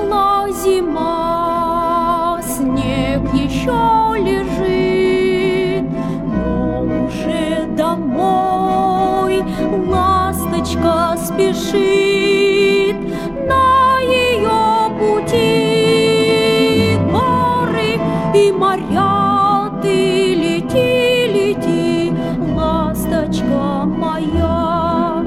Шла зима, снег еще лежит, но уже домой ласточка спешит. На ее пути горы и моря. Ты лети, лети, ласточка моя.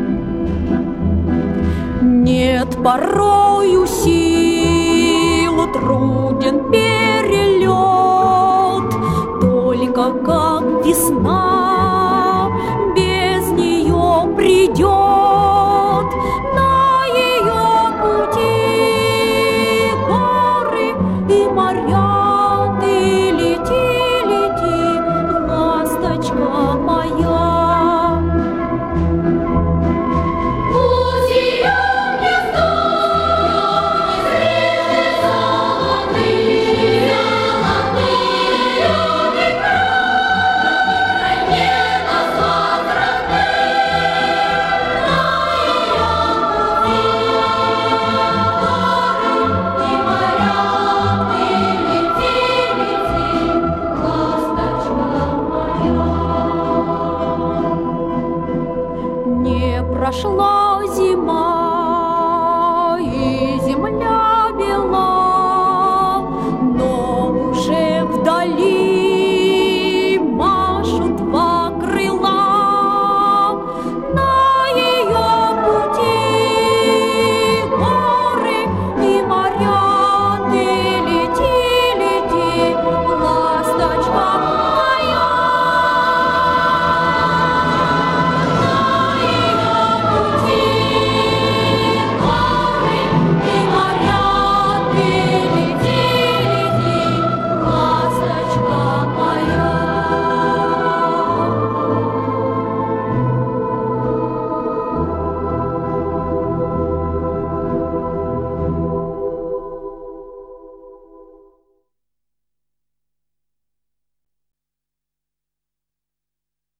Нет порою сил, труден перелет, только как весна